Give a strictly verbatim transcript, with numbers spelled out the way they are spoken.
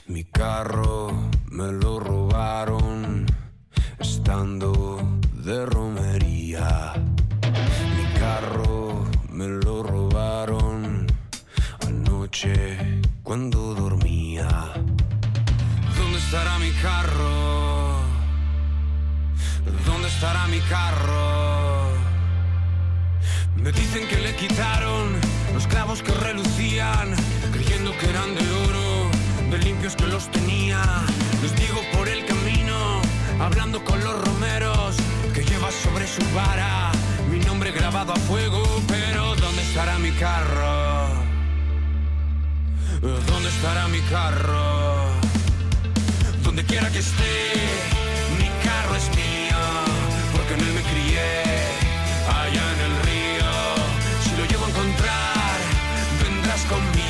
Mi carro me lo robaron estando de romería. Mi carro me lo robaron anoche cuando dormía. ¿Dónde estará mi carro? ¿Dónde estará mi carro? Me dicen que le quitaron los clavos que relucían, creyendo que eran de oro, de limpios que los tenía. Les digo por el camino, hablando con los romeros, que lleva sobre su vara mi nombre grabado a fuego. Pero ¿dónde estará mi carro? ¿Dónde estará mi carro? Donde quiera que esté, mi carro es mío, porque en él me crié, allá en el río. Si lo llego a encontrar, vendrás conmigo.